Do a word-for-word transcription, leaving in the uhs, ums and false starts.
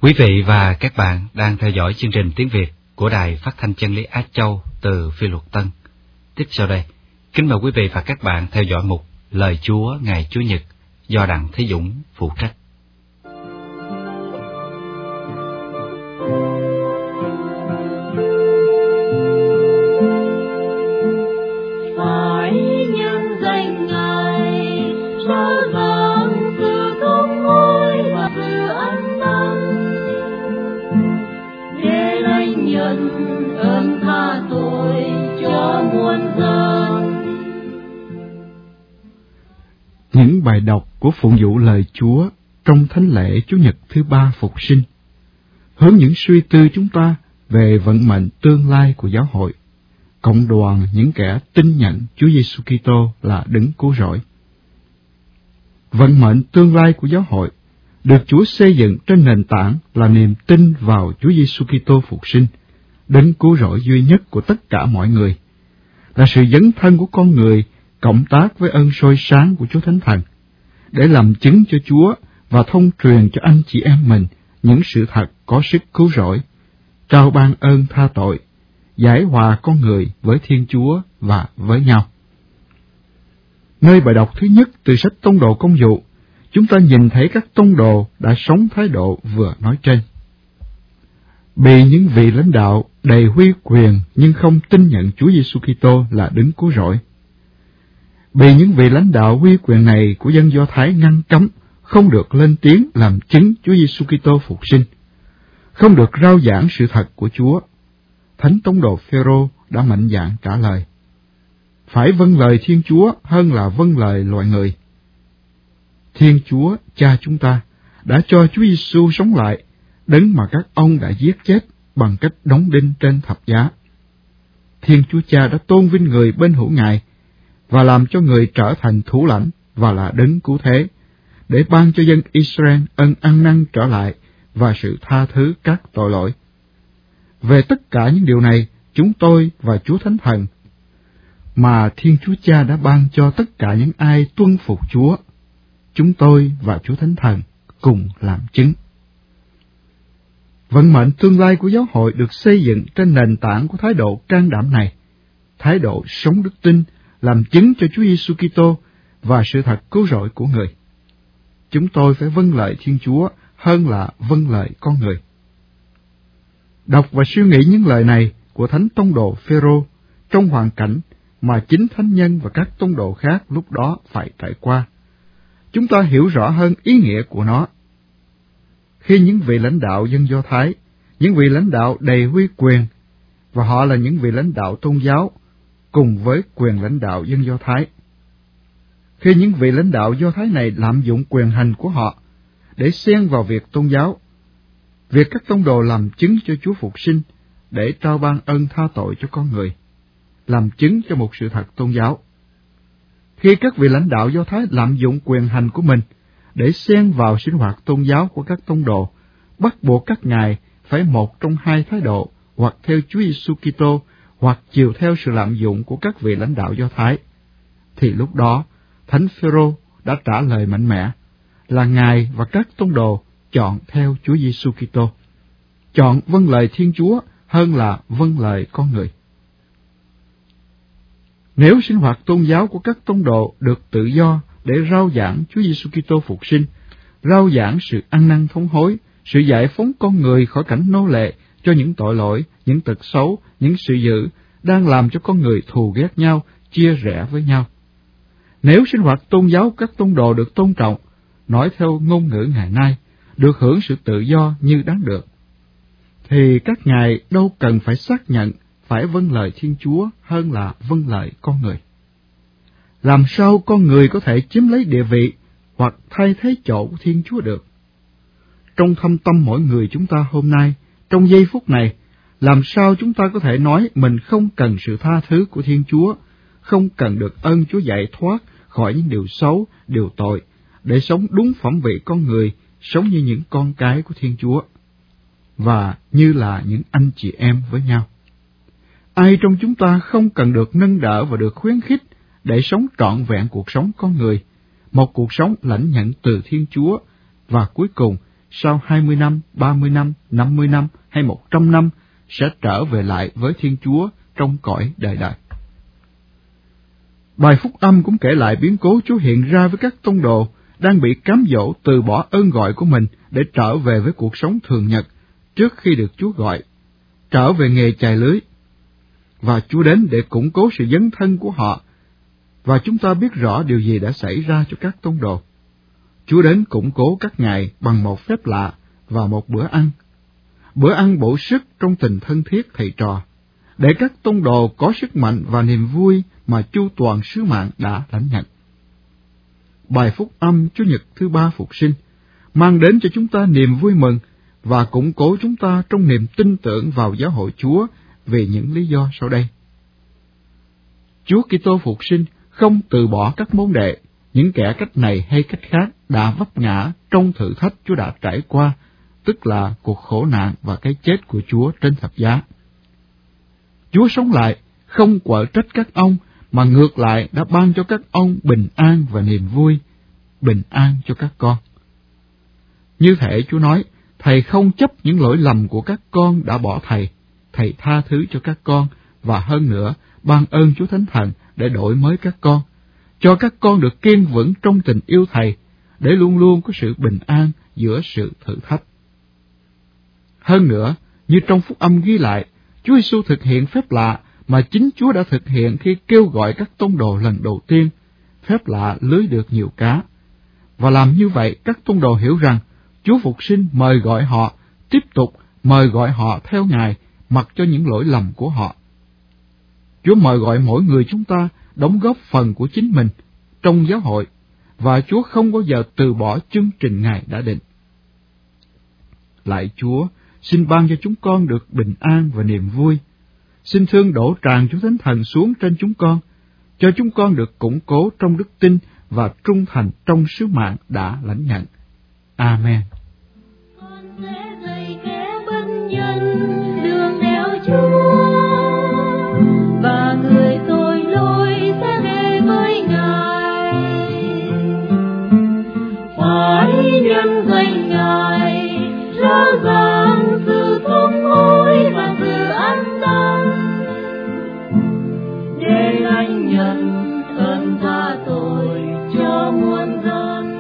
Quý vị và các bạn đang theo dõi chương trình tiếng Việt của Đài Phát thanh Chân lý Á Châu từ Phi Luật Tân. Tiếp sau đây, kính mời quý vị và các bạn theo dõi mục Lời Chúa ngày Chủ nhật do Đặng Thế Dũng phụ trách. Những bài đọc của phụng vụ lời Chúa trong thánh lễ Chủ nhật thứ ba Phục sinh hướng những suy tư chúng ta về vận mệnh tương lai của giáo hội, cộng đoàn những kẻ tin nhận Chúa Giêsu Kitô là đấng cứu rỗi. Vận mệnh tương lai của giáo hội được Chúa xây dựng trên nền tảng là niềm tin vào Chúa Giêsu Kitô phục sinh, đấng cứu rỗi duy nhất của tất cả mọi người, là sự dấn thân của con người cộng tác với ơn soi sáng của Chúa Thánh Thần, để làm chứng cho Chúa và thông truyền cho anh chị em mình những sự thật có sức cứu rỗi, trao ban ơn tha tội, giải hòa con người với Thiên Chúa và với nhau. Nơi bài đọc thứ nhất từ sách Tông đồ Công vụ, chúng ta nhìn thấy các tông đồ đã sống thái độ vừa nói trên. Bị những vị lãnh đạo đầy huy quyền nhưng không tin nhận Chúa Giêsu Kitô là đấng cứu rỗi. Bị những vị lãnh đạo huy quyền này của dân Do Thái ngăn cấm, không được lên tiếng làm chứng Chúa Giêsu Kitô phục sinh, không được rao giảng sự thật của Chúa. Thánh Tông đồ Phêrô đã mạnh dạn trả lời: phải vâng lời Thiên Chúa hơn là vâng lời loài người. Thiên Chúa Cha chúng ta đã cho Chúa Giêsu sống lại, đấng mà các ông đã giết chết bằng cách đóng đinh trên thập giá. Thiên Chúa Cha đã tôn vinh người bên hữu Ngài và làm cho người trở thành thủ lãnh và là đấng cứu thế, để ban cho dân Israel ân ăn năn trở lại và sự tha thứ các tội lỗi. Về tất cả những điều này, chúng tôi và Chúa Thánh Thần mà Thiên Chúa Cha đã ban cho tất cả những ai tuân phục Chúa, chúng tôi và Chúa Thánh Thần cùng làm chứng. Vận mệnh tương lai của giáo hội được xây dựng trên nền tảng của thái độ can đảm này, thái độ sống đức tin, làm chứng cho Chúa Giêsu Kitô và sự thật cứu rỗi của người. Chúng tôi phải vâng lời Thiên Chúa hơn là vâng lời con người. Đọc và suy nghĩ những lời này của Thánh Tông đồ Phêrô trong hoàn cảnh mà chính thánh nhân và các tông đồ khác lúc đó phải trải qua, chúng ta hiểu rõ hơn ý nghĩa của nó. Khi những vị lãnh đạo dân Do Thái, những vị lãnh đạo đầy huy quyền, và họ là những vị lãnh đạo tôn giáo cùng với quyền lãnh đạo dân Do Thái, khi những vị lãnh đạo Do Thái này lạm dụng quyền hành của họ để xen vào việc tôn giáo, việc các tông đồ làm chứng cho Chúa phục sinh để trao ban ơn tha tội cho con người, làm chứng cho một sự thật tôn giáo. Khi các vị lãnh đạo Do Thái lạm dụng quyền hành của mình để xen vào sinh hoạt tôn giáo của các tông đồ, bắt buộc các ngài phải một trong hai thái độ, hoặc theo Chúa Giêsu Kitô, hoặc chiều theo sự lạm dụng của các vị lãnh đạo Do Thái, thì lúc đó Thánh Phêrô đã trả lời mạnh mẽ là ngài và các tông đồ chọn theo Chúa Giêsu Kitô, chọn vâng lời Thiên Chúa hơn là vâng lời con người. Nếu sinh hoạt tôn giáo của các tông đồ được tự do để rao giảng Chúa Giêsu Kitô phục sinh, rao giảng sự ăn năn thống hối, sự giải phóng con người khỏi cảnh nô lệ cho những tội lỗi, những tật xấu, những sự dữ đang làm cho con người thù ghét nhau, chia rẽ với nhau. Nếu sinh hoạt tôn giáo các tông đồ được tôn trọng, nói theo ngôn ngữ ngày nay, được hưởng sự tự do như đáng được, thì các ngài đâu cần phải xác nhận phải vâng lời Thiên Chúa hơn là vâng lời con người. Làm sao con người có thể chiếm lấy địa vị hoặc thay thế chỗ của Thiên Chúa được? Trong thâm tâm mỗi người chúng ta hôm nay, trong giây phút này, làm sao chúng ta có thể nói mình không cần sự tha thứ của Thiên Chúa, không cần được ơn Chúa giải thoát khỏi những điều xấu, điều tội, để sống đúng phẩm vị con người, sống như những con cái của Thiên Chúa, và như là những anh chị em với nhau? Ai trong chúng ta không cần được nâng đỡ và được khuyến khích để sống trọn vẹn cuộc sống con người, một cuộc sống lãnh nhận từ Thiên Chúa, và cuối cùng sau hai mươi năm, ba mươi năm, năm mươi năm hay một trăm năm sẽ trở về lại với Thiên Chúa trong cõi đời đời. Bài phúc âm cũng kể lại biến cố Chúa hiện ra với các tông đồ đang bị cám dỗ từ bỏ ơn gọi của mình để trở về với cuộc sống thường nhật trước khi được Chúa gọi, trở về nghề chài lưới. Và Chúa đến để củng cố sự dấn thân của họ, và chúng ta biết rõ điều gì đã xảy ra cho các tông đồ. Chúa đến củng cố các ngài bằng một phép lạ và một bữa ăn. Bữa ăn bổ sức trong tình thân thiết thầy trò, để các tông đồ có sức mạnh và niềm vui mà chu toàn sứ mạng đã lãnh nhận. Bài phúc âm Chủ nhật thứ ba phục sinh mang đến cho chúng ta niềm vui mừng và củng cố chúng ta trong niềm tin tưởng vào giáo hội Chúa vì những lý do sau đây. Chúa Kitô phục sinh không từ bỏ các môn đệ, những kẻ cách này hay cách khác đã vấp ngã trong thử thách Chúa đã trải qua, tức là cuộc khổ nạn và cái chết của Chúa trên thập giá. Chúa sống lại, không quở trách các ông, mà ngược lại đã ban cho các ông bình an và niềm vui, bình an cho các con. Như thể Chúa nói, Thầy không chấp những lỗi lầm của các con đã bỏ Thầy, Thầy tha thứ cho các con, và hơn nữa, ban ơn Chúa Thánh Thần để đổi mới các con, cho các con được kiên vững trong tình yêu Thầy, để luôn luôn có sự bình an giữa sự thử thách. Hơn nữa, như trong phúc âm ghi lại, Chúa Giêsu thực hiện phép lạ mà chính Chúa đã thực hiện khi kêu gọi các tông đồ lần đầu tiên, phép lạ lưới được nhiều cá. Và làm như vậy, các tông đồ hiểu rằng Chúa phục sinh mời gọi họ, tiếp tục mời gọi họ theo Ngài, mặc cho những lỗi lầm của họ. Chúa mời gọi mỗi người chúng ta đóng góp phần của chính mình trong giáo hội, và Chúa không bao giờ từ bỏ chương trình Ngài đã định. Lạy Chúa, xin ban cho chúng con được bình an và niềm vui. Xin thương đổ tràn Chúa Thánh Thần xuống trên chúng con, cho chúng con được củng cố trong đức tin và trung thành trong sứ mạng đã lãnh nhận. Amen. Con sẽ dạy kẻ bất nhân đường theo Chúa, và người tội lỗi sẽ về với Ngài. Phải nhân danh Ngài rao giảng sự thống hối và sự an tâm, để lãnh nhận ơn tha tội cho muôn dân.